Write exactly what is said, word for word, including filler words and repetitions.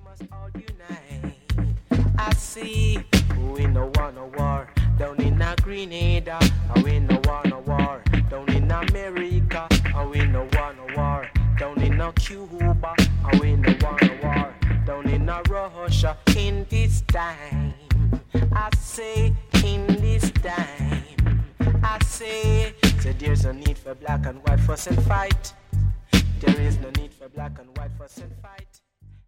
must all unite. I see we no want no war down in a Grenada, and we no want no war down in America, and we no want no war down in a Cuba, and we no want no war down in a Russia. In this time, I say, in this time, I say, so there's no need for black and white fuss and fight. There is no need for black and white fuss and fight.